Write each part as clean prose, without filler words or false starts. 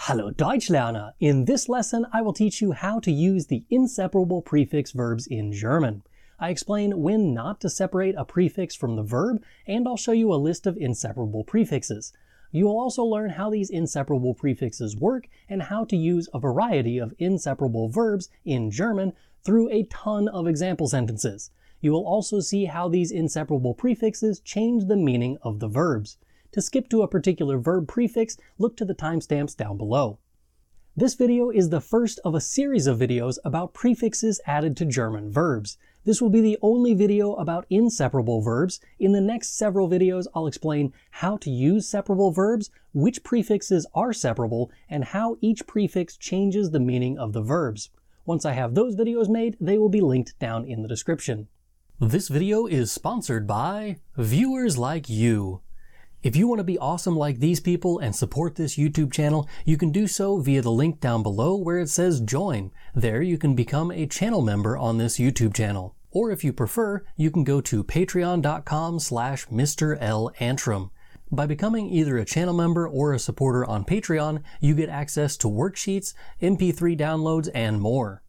Hallo Deutschlerner! In this lesson, I will teach you how to use the inseparable prefix verbs in German. I explain when not to separate a prefix from the verb, and I'll show you a list of inseparable prefixes. You will also learn how these inseparable prefixes work and how to use a variety of inseparable verbs in German through a ton of example sentences. You will also see how these inseparable prefixes change the meaning of the verbs. To skip to a particular verb prefix, look to the timestamps down below. This video is the first of a series of videos about prefixes added to German verbs. This will be the only video about inseparable verbs. In the next several videos, I'll explain how to use separable verbs, which prefixes are separable, and how each prefix changes the meaning of the verbs. Once I have those videos made, they will be linked down in the description. This video is sponsored by viewers like you. If you want to be awesome like these people and support this YouTube channel, you can do so via the link down below where it says join. There you can become a channel member on this YouTube channel. Or if you prefer, you can go to patreon.com/Mr. L. Antrim. By becoming either a channel member or a supporter on Patreon, you get access to worksheets, MP3 downloads, and more.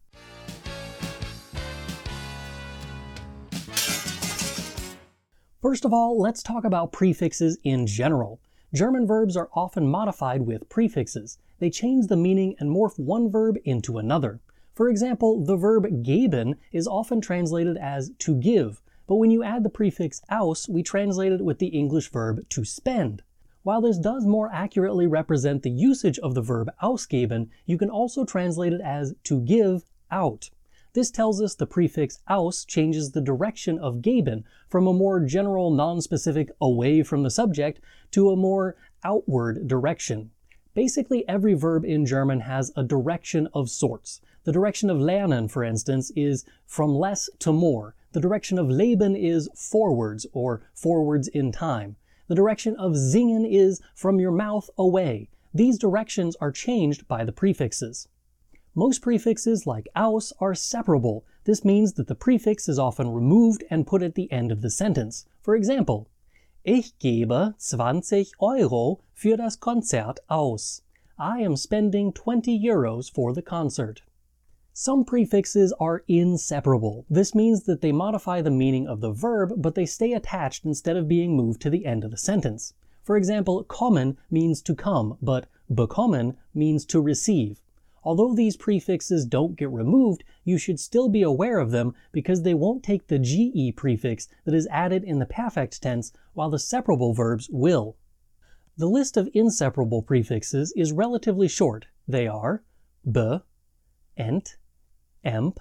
First of all, let's talk about prefixes in general. German verbs are often modified with prefixes. They change the meaning and morph one verb into another. For example, the verb geben is often translated as to give, but when you add the prefix aus, we translate it with the English verb to spend. While this does more accurately represent the usage of the verb ausgeben, you can also translate it as to give out. This tells us the prefix aus changes the direction of geben from a more general, non-specific away from the subject to a more outward direction. Basically, every verb in German has a direction of sorts. The direction of lernen, for instance, is from less to more. The direction of leben is forwards, or forwards in time. The direction of singen is from your mouth away. These directions are changed by the prefixes. Most prefixes, like aus, are separable. This means that the prefix is often removed and put at the end of the sentence. For example, Ich gebe 20 Euro für das Konzert aus. I am spending 20 euros for the concert. Some prefixes are inseparable. This means that they modify the meaning of the verb, but they stay attached instead of being moved to the end of the sentence. For example, kommen means to come, but bekommen means to receive. Although these prefixes don't get removed, you should still be aware of them because they won't take the ge prefix that is added in the perfect tense, while the separable verbs will. The list of inseparable prefixes is relatively short. They are be, ent, emp,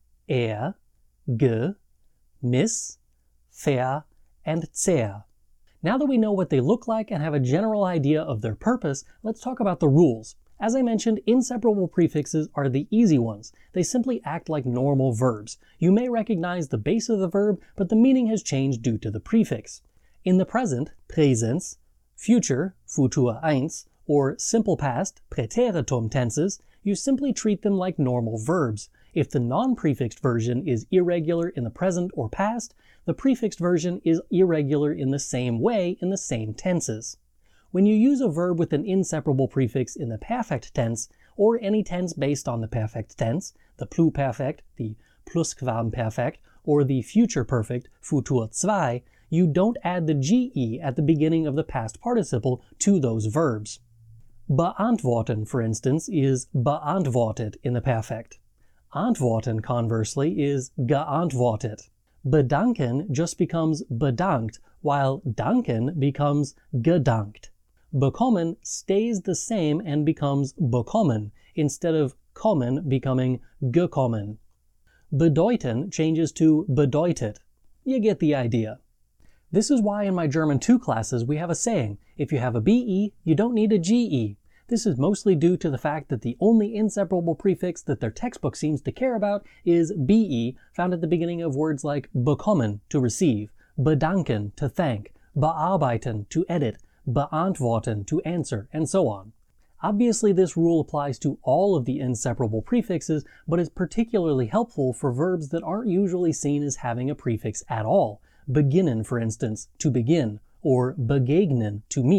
ge, miss, ver, and zer. Now that we know what they look like and have a general idea of their purpose, let's talk about the rules. As I mentioned, inseparable prefixes are the easy ones. They simply act like normal verbs. You may recognize the base of the verb, but the meaning has changed due to the prefix. In the present, Präsens, future, Futur 1, or simple past, Präteritum tenses, you simply treat them like normal verbs. If the non-prefixed version is irregular in the present or past, the prefixed version is irregular in the same way in the same tenses. When you use a verb with an inseparable prefix in the perfect tense, or any tense based on the perfect tense, the pluperfect, the plusquamperfect, or the future perfect, Futur 2, you don't add the ge at the beginning of the past participle to those verbs. Beantworten, for instance, is beantwortet in the perfect. Antworten, conversely, is geantwortet. Bedanken just becomes bedankt, while danken becomes gedankt. Bekommen stays the same and becomes bekommen, instead of kommen becoming gekommen. Bedeuten changes to bedeutet. You get the idea. This is why in my German 2 classes we have a saying, if you have a BE, you don't need a GE. This is mostly due to the fact that the only inseparable prefix that their textbook seems to care about is BE, found at the beginning of words like bekommen, to receive, bedanken, to thank, bearbeiten, to edit, beantworten, to answer, and so on. Obviously, this rule applies to all of the inseparable prefixes, but is particularly helpful for verbs that aren't usually seen as having a prefix at all. Beginnen, for instance, to begin, or begegnen, to meet.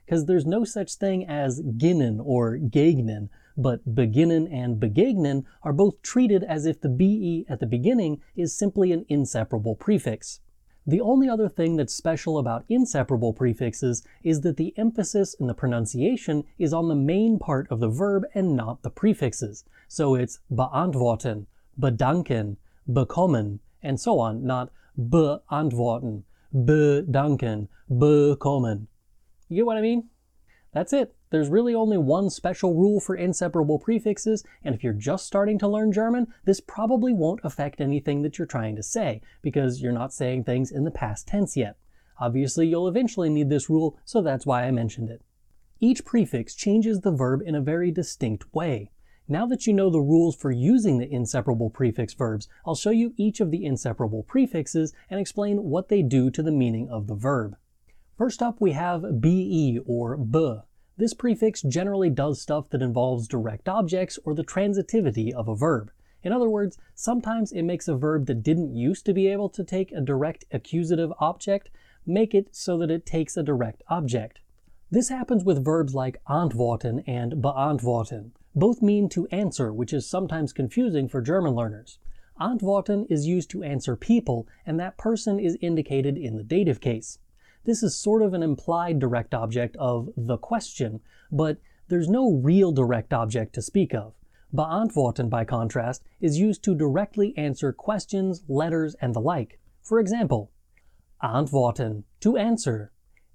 because there's no such thing as ginnen or gegnen, but beginnen and begegnen are both treated as if the be at the beginning is simply an inseparable prefix. The only other thing that's special about inseparable prefixes is that the emphasis in the pronunciation is on the main part of the verb and not the prefixes. So it's beantworten, bedanken, bekommen, and so on, not beantworten, bedanken, bekommen. You get what I mean? That's it. There's really only one special rule for inseparable prefixes, and if you're just starting to learn German, this probably won't affect anything that you're trying to say, because you're not saying things in the past tense yet. Obviously, you'll eventually need this rule, so that's why I mentioned it. Each prefix changes the verb in a very distinct way. Now that you know the rules for using the inseparable prefix verbs, I'll show you each of the inseparable prefixes and explain what they do to the meaning of the verb. First up, we have be or b. This prefix generally does stuff that involves direct objects or the transitivity of a verb. In other words, sometimes it makes a verb that didn't used to be able to take a direct accusative object, make it so that it takes a direct object. This happens with verbs like antworten and beantworten. Both mean to answer, which is sometimes confusing for German learners. Antworten is used to answer people, and that person is indicated in the dative case. This is sort of an implied direct object of the question, but there's no real direct object to speak of. Beantworten, by contrast, is used to directly answer questions, letters, and the like. For example, antworten, to answer.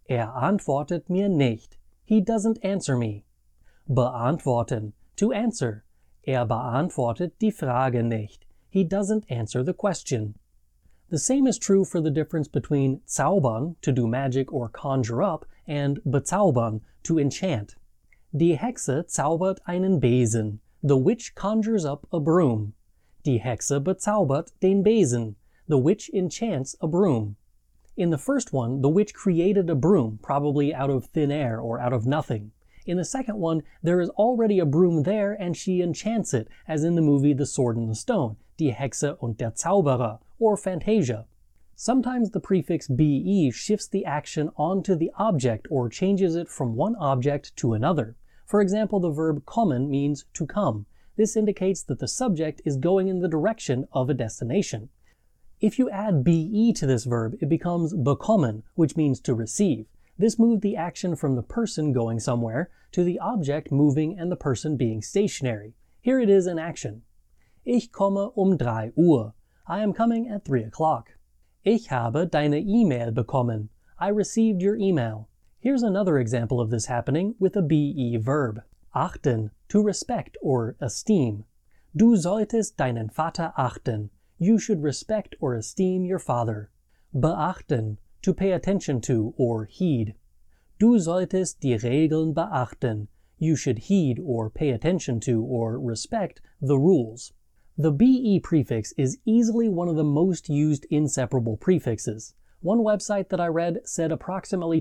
Antwortet mir nicht. He doesn't answer me. Beantworten, to answer. Beantwortet die Frage nicht. He doesn't answer the question. The same is true for the difference between zaubern, to do magic or conjure up, and bezaubern, to enchant. Die Hexe zaubert einen Besen. The witch conjures up a broom. Die Hexe bezaubert den Besen. The witch enchants a broom. In the first one, the witch created a broom, probably out of thin air or out of nothing. In the second one, there is already a broom there and she enchants it, as in the movie The Sword and the Stone, Die Hexe und der Zauberer, or Fantasia. Sometimes the prefix be shifts the action onto the object or changes it from one object to another. For example, the verb kommen means to come. This indicates that the subject is going in the direction of a destination. If you add be to this verb, it becomes bekommen, which means to receive. This moved the action from the person going somewhere to the object moving and the person being stationary. Here it is in action. Ich komme 3 Uhr. I am coming at 3 o'clock. Ich habe deine E-Mail bekommen. I received your email. Here's another example of this happening with a be verb. Achten, to respect or esteem. Du solltest deinen Vater achten. You should respect or esteem your father. Beachten, to pay attention to or heed. Du solltest die Regeln beachten. You should heed or pay attention to or respect the rules. The be prefix is easily one of the most used inseparable prefixes. One website that I read said approximately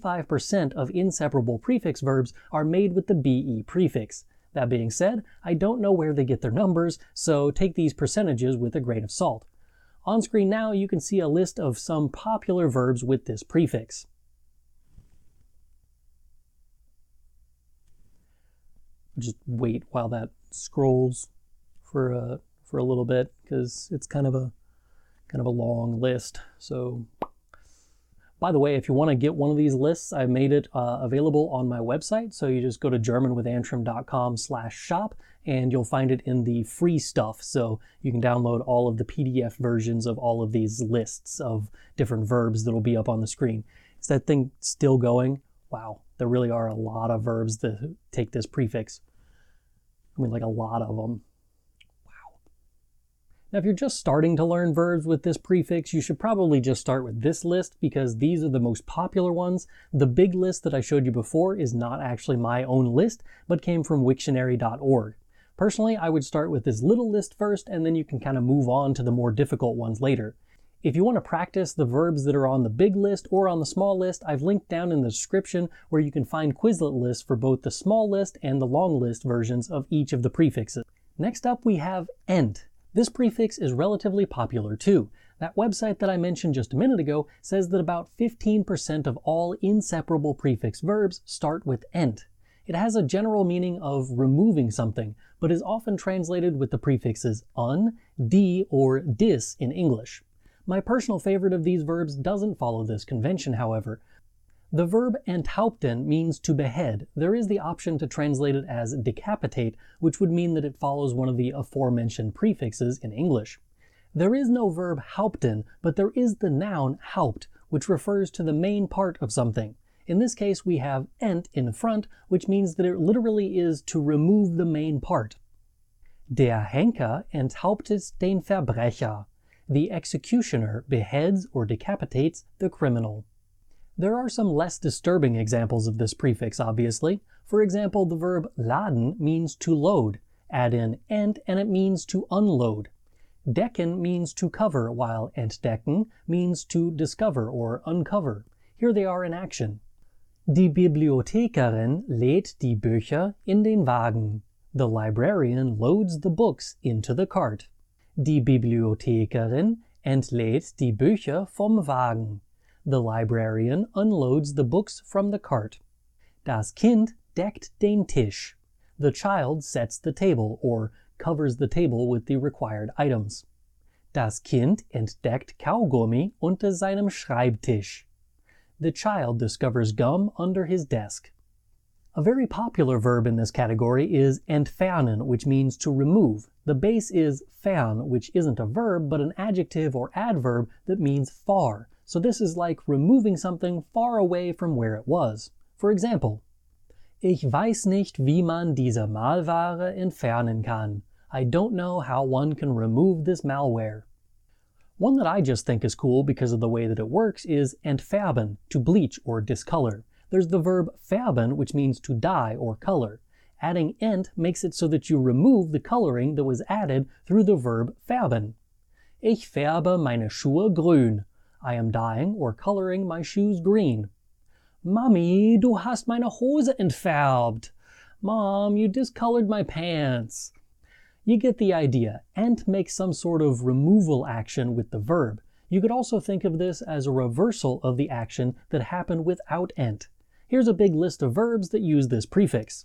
25% of inseparable prefix verbs are made with the be prefix. That being said, I don't know where they get their numbers, so take these percentages with a grain of salt. On screen now, you can see a list of some popular verbs with this prefix. Just wait while that scrolls for a little bit, because it's kind of a long list. So, by the way, if you want to get one of these lists, I've made it available on my website. So you just go to germanwithantrim.com/shop and you'll find it in the free stuff. So you can download all of the PDF versions of all of these lists of different verbs that'll be up on the screen. Is that thing still going? Wow, there really are a lot of verbs that take this prefix. I mean, like a lot of them. Now, if you're just starting to learn verbs with this prefix, you should probably just start with this list because these are the most popular ones. The big list that I showed you before is not actually my own list, but came from Wiktionary.org. Personally, I would start with this little list first, and then you can kind of move on to the more difficult ones later. If you want to practice the verbs that are on the big list or on the small list, I've linked down in the description where you can find Quizlet lists for both the small list and the long list versions of each of the prefixes. Next up, we have ent. This prefix is relatively popular too. That website that I mentioned just a minute ago says that about 15% of all inseparable prefix verbs start with ent. It has a general meaning of removing something, but is often translated with the prefixes un, di, or dis in English. My personal favorite of these verbs doesn't follow this convention, however. The verb enthaupten means to behead. There is the option to translate it as decapitate, which would mean that it follows one of the aforementioned prefixes in English. There is no verb haupten, but there is the noun Haupt, which refers to the main part of something. In this case, we have ent in front, which means that it literally is to remove the main part. Der Henker enthauptet den Verbrecher. The executioner beheads or decapitates the criminal. There are some less disturbing examples of this prefix, obviously. For example, the verb laden means to load. Add in ent and it means to unload. Decken means to cover, while entdecken means to discover or uncover. Here they are in action. Die Bibliothekarin lädt die Bücher in den Wagen. The librarian loads the books into the cart. Die Bibliothekarin entlädt die Bücher vom Wagen. The librarian unloads the books from the cart. Das Kind deckt den Tisch. The child sets the table, or covers the table with the required items. Das Kind entdeckt Kaugummi unter seinem Schreibtisch. The child discovers gum under his desk. A very popular verb in this category is entfernen, which means to remove. The base is fern, which isn't a verb, but an adjective or adverb that means far. So this is like removing something far away from where it was. For example, Ich weiß nicht, wie man diese Malware entfernen kann. I don't know how one can remove this malware. One that I just think is cool because of the way that it works is entfärben, to bleach or discolor. There's the verb färben, which means to dye or color. Adding ent makes it so that you remove the coloring that was added through the verb färben. Ich färbe meine Schuhe grün. I am dyeing or coloring my shoes green. Mami, du hast meine Hose entfärbt. Mom, you discolored my pants. You get the idea. Ent makes some sort of removal action with the verb. You could also think of this as a reversal of the action that happened without ent. Here's a big list of verbs that use this prefix.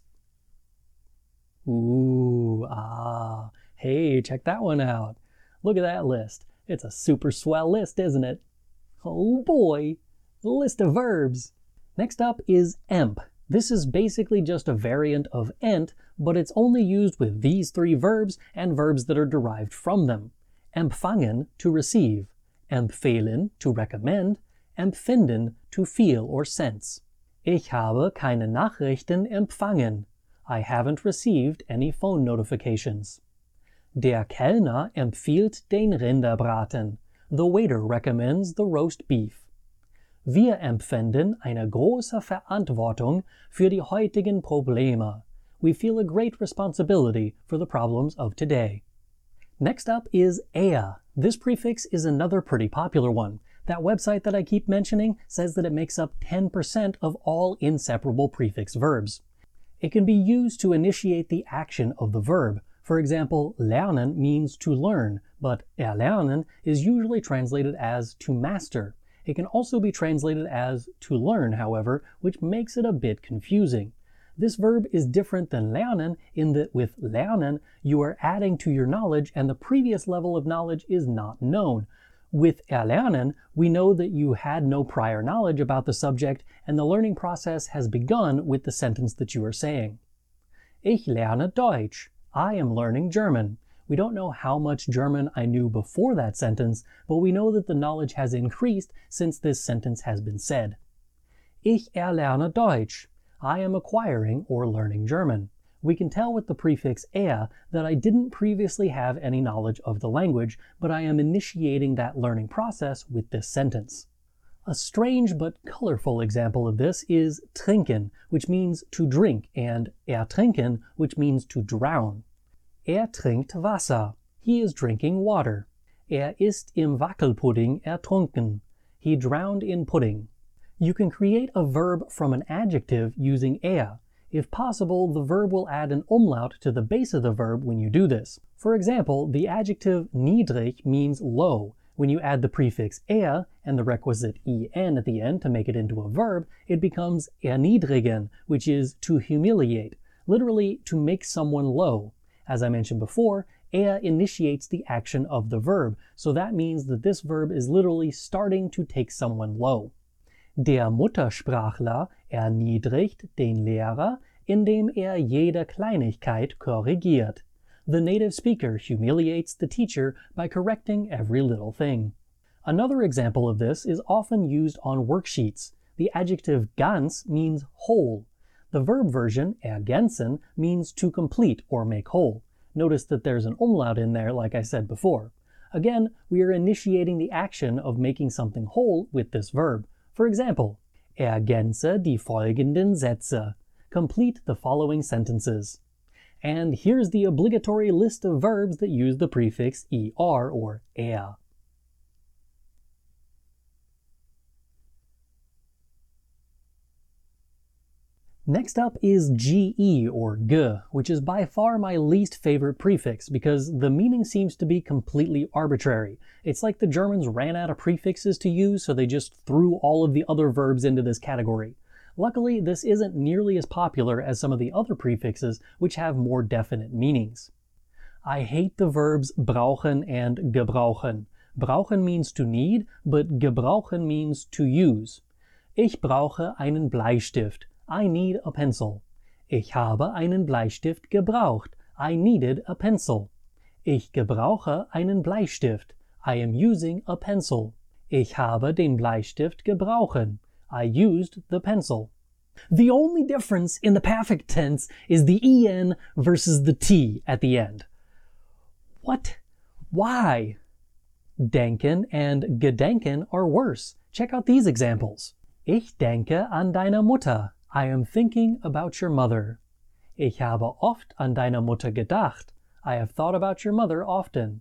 Ooh, ah, hey, check that one out. Look at that list. It's a super swell list, isn't it? Oh boy, the list of verbs. Next up is emp. This is basically just a variant of ent, but it's only used with these three verbs and verbs that are derived from them. Empfangen, to receive. Empfehlen, to recommend. Empfinden, to feel or sense. Ich habe keine Nachrichten empfangen. I haven't received any phone notifications. Der Kellner empfiehlt den Rinderbraten. The waiter recommends the roast beef. Wir empfinden eine große Verantwortung für die heutigen Probleme. We feel a great responsibility for the problems of today. Next up is er. This prefix is another pretty popular one. That website that I keep mentioning says that it makes up 10% of all inseparable prefix verbs. It can be used to initiate the action of the verb. For example, lernen means to learn, but erlernen is usually translated as to master. It can also be translated as to learn, however, which makes it a bit confusing. This verb is different than lernen in that with lernen, you are adding to your knowledge and the previous level of knowledge is not known. With erlernen, we know that you had no prior knowledge about the subject and the learning process has begun with the sentence that you are saying. Ich lerne Deutsch. I am learning German. We don't know how much German I knew before that sentence, but we know that the knowledge has increased since this sentence has been said. Ich erlerne Deutsch. I am acquiring or learning German. We can tell with the prefix that I didn't previously have any knowledge of the language, but I am initiating that learning process with this sentence. A strange but colorful example of this is trinken, which means to drink, and ertrinken, which means to drown. Trinkt Wasser. He is drinking water. Ist im Wackelpudding ertrunken. He drowned in pudding. You can create a verb from an adjective using If possible, the verb will add an umlaut to the base of the verb when you do this. For example, the adjective niedrig means low. When you add the prefix er and the requisite en at the end to make it into a verb, it becomes erniedrigen, which is to humiliate, literally to make someone low. As I mentioned before, er initiates the action of the verb, so that means that this verb is literally starting to take someone low. Der Muttersprachler erniedrigt den Lehrer, indem jede Kleinigkeit korrigiert. The native speaker humiliates the teacher by correcting every little thing. Another example of this is often used on worksheets. The adjective ganz means whole. The verb version, ergänzen, means to complete or make whole. Notice that there's an umlaut in there like I said before. Again, we are initiating the action of making something whole with this verb. For example, ergänze die folgenden Sätze. Complete the following sentences. And here's the obligatory list of verbs that use the prefix er or er. Next up is ge or g, which is by far my least favorite prefix because the meaning seems to be completely arbitrary. It's like the Germans ran out of prefixes to use, so they just threw all of the other verbs into this category. Luckily, this isn't nearly as popular as some of the other prefixes, which have more definite meanings. I hate the verbs brauchen and gebrauchen. Brauchen means to need, but gebrauchen means to use. Ich brauche einen Bleistift. I need a pencil. Ich habe einen Bleistift gebraucht. I needed a pencil. Ich gebrauche einen Bleistift. I am using a pencil. Ich habe den Bleistift gebrauchen. I used the pencil. The only difference in the perfect tense is the en versus the t at the end. What? Why? Denken and gedenken are worse. Check out these examples. Ich denke an deine Mutter. I am thinking about your mother. Ich habe oft an deine Mutter gedacht. I have thought about your mother often.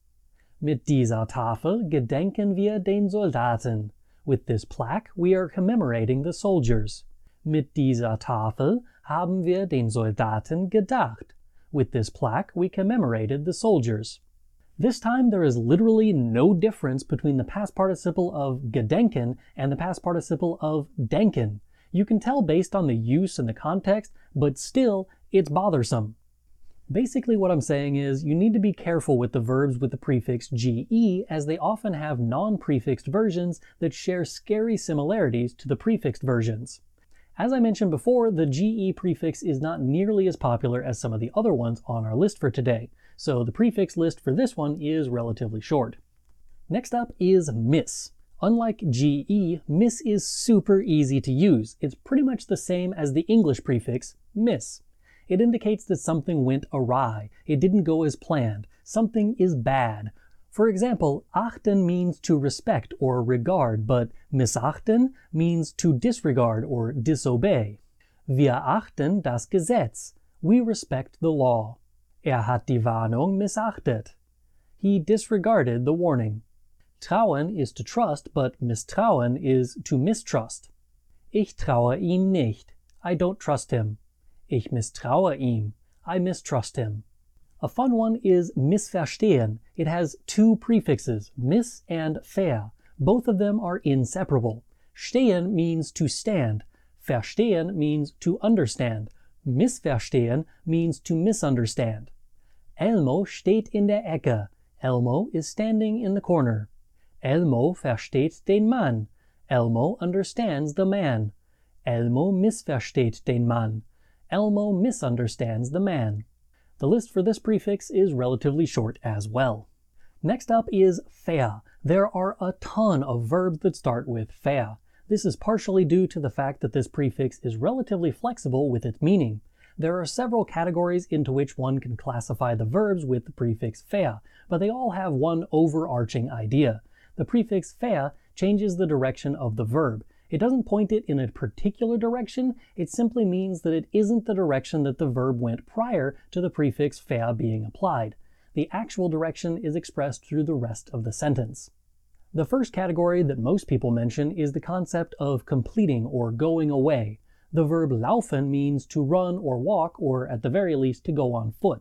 Mit dieser Tafel gedenken wir den Soldaten. With this plaque, we are commemorating the soldiers. Mit dieser Tafel haben wir den Soldaten gedacht. With this plaque, we commemorated the soldiers. This time, there is literally no difference between the past participle of gedenken and the past participle of denken. You can tell based on the use and the context, but still, it's bothersome. Basically what I'm saying is you need to be careful with the verbs with the prefix ge, as they often have non-prefixed versions that share scary similarities to the prefixed versions. As I mentioned before, the ge prefix is not nearly as popular as some of the other ones on our list for today, so the prefix list for this one is relatively short. Next up is miss. Unlike ge, miss is super easy to use. It's pretty much the same as the English prefix miss. It indicates that something went awry. It didn't go as planned. Something is bad. For example, achten means to respect or regard, but missachten means to disregard or disobey. Wir achten das Gesetz. We respect the law. Hat die Warnung missachtet. He disregarded the warning. Trauen is to trust, but misstrauen is to mistrust. Ich traue ihm nicht. I don't trust him. Ich misstraue ihm. I mistrust him. A fun one is missverstehen. It has two prefixes, miss and ver. Both of them are inseparable. Stehen means to stand. Verstehen means to understand. Missverstehen means to misunderstand. Elmo steht in der Ecke. Elmo is standing in the corner. Elmo versteht den Mann. Elmo understands the man. Elmo missversteht den Mann. Elmo misunderstands the man. The list for this prefix is relatively short as well. Next up is ver. There are a ton of verbs that start with ver. This is partially due to the fact that this prefix is relatively flexible with its meaning. There are several categories into which one can classify the verbs with the prefix ver, but they all have one overarching idea. The prefix ver changes the direction of the verb. It doesn't point it in a particular direction, it simply means that it isn't the direction that the verb went prior to the prefix ver being applied. The actual direction is expressed through the rest of the sentence. The first category that most people mention is the concept of completing or going away. The verb laufen means to run or walk, or at the very least to go on foot.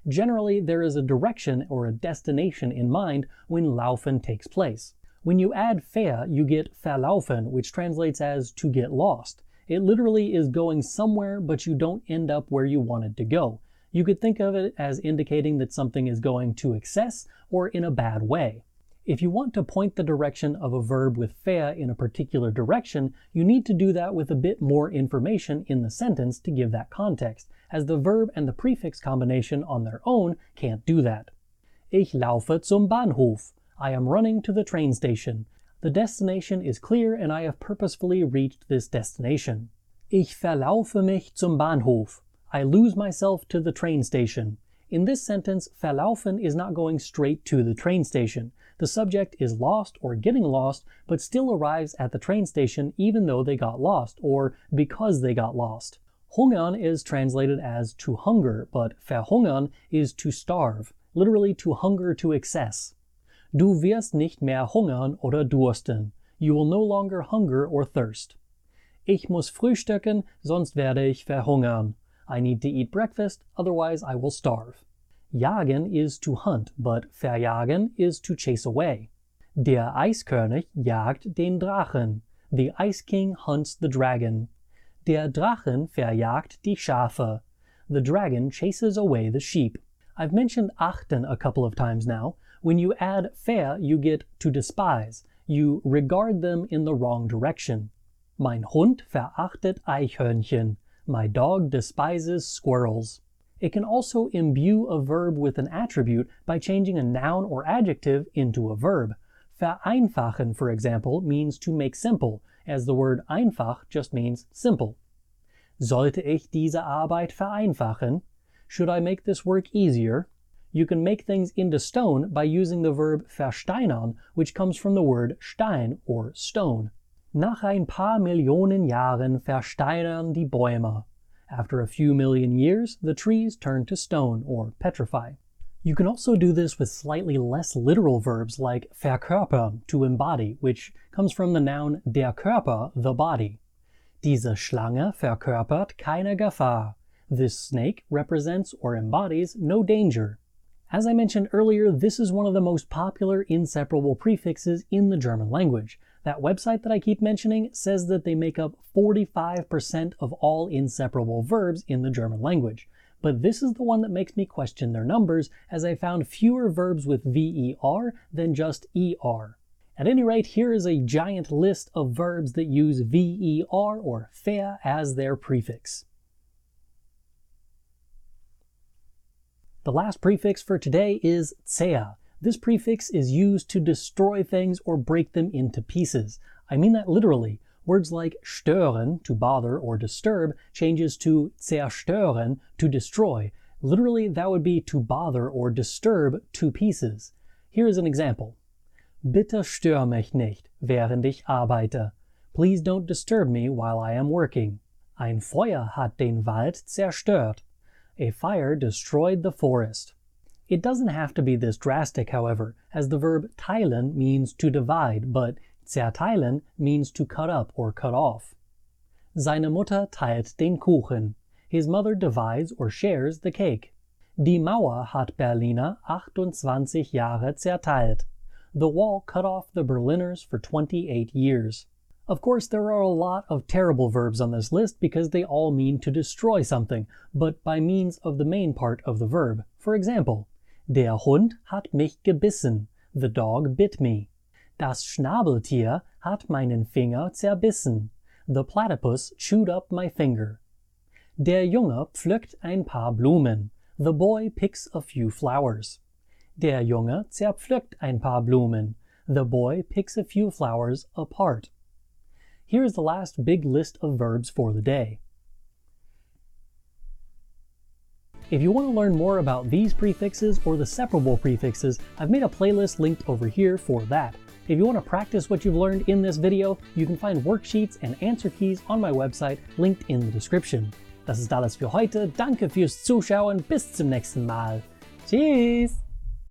Generally, there is a direction or a destination in mind when laufen takes place. When you add ver, you get verlaufen, which translates as to get lost. It literally is going somewhere, but you don't end up where you wanted to go. You could think of it as indicating that something is going to excess or in a bad way. If you want to point the direction of a verb with ver in a particular direction, you need to do that with a bit more information in the sentence to give that context, as the verb and the prefix combination on their own can't do that. Ich laufe zum Bahnhof. I am running to the train station. The destination is clear and I have purposefully reached this destination. Ich verlaufe mich zum Bahnhof. I lose myself to the train station. In this sentence, verlaufen is not going straight to the train station. The subject is lost or getting lost, but still arrives at the train station even though they got lost, or because they got lost. Hungern is translated as to hunger, but verhungern is to starve, literally to hunger to excess. Du wirst nicht mehr hungern oder dursten. You will no longer hunger or thirst. Ich muss frühstücken, sonst werde ich verhungern. I need to eat breakfast, otherwise I will starve. Jagen is to hunt, but verjagen is to chase away. Der Eiskönig jagt den Drachen. The Ice King hunts the dragon. Der Drachen verjagt die Schafe. The dragon chases away the sheep. I've mentioned achten a couple of times now. When you add ver, you get to despise. You regard them in the wrong direction. Mein Hund verachtet Eichhörnchen. My dog despises squirrels. It can also imbue a verb with an attribute by changing a noun or adjective into a verb. Vereinfachen, for example, means to make simple, as the word einfach just means simple. Sollte ich diese Arbeit vereinfachen? Should I make this work easier? You can make things into stone by using the verb versteinern, which comes from the word Stein or stone. Nach ein paar Millionen Jahren versteinern die Bäume. After a few million years, the trees turn to stone or petrify. You can also do this with slightly less literal verbs like verkörpern, to embody, which comes from the noun der Körper, the body. Diese Schlange verkörpert keine Gefahr. This snake represents or embodies no danger. As I mentioned earlier, this is one of the most popular inseparable prefixes in the German language. That website that I keep mentioning says that they make up 45% of all inseparable verbs in the German language. But this is the one that makes me question their numbers, as I found fewer verbs with ver than just er. At any rate, here is a giant list of verbs that use ver or ver as their prefix. The last prefix for today is zer. This prefix is used to destroy things or break them into pieces. I mean that literally. Words like stören, to bother or disturb, changes to zerstören, to destroy. Literally, that would be to bother or disturb to pieces. Here is an example. Bitte stör mich nicht, während ich arbeite. Please don't disturb me while I am working. Ein Feuer hat den Wald zerstört. A fire destroyed the forest. It doesn't have to be this drastic, however, as the verb teilen means to divide, but zerteilen means to cut up or cut off. Seine Mutter teilt den Kuchen. His mother divides or shares the cake. Die Mauer hat Berliner 28 Jahre zerteilt. The wall cut off the Berliners for 28 years. Of course, there are a lot of terrible verbs on this list because they all mean to destroy something, but by means of the main part of the verb. For example, der Hund hat mich gebissen. The dog bit me. Das Schnabeltier hat meinen Finger zerbissen. The platypus chewed up my finger. Der Junge pflückt ein paar Blumen. The boy picks a few flowers. Der Junge zerpflückt ein paar Blumen. The boy picks a few flowers apart. Here's the last big list of verbs for the day. If you want to learn more about these prefixes or the separable prefixes, I've made a playlist linked over here for that. If you want to practice what you've learned in this video, you can find worksheets and answer keys on my website linked in the description. Das ist alles für heute. Danke fürs Zuschauen. Bis zum nächsten Mal. Tschüss!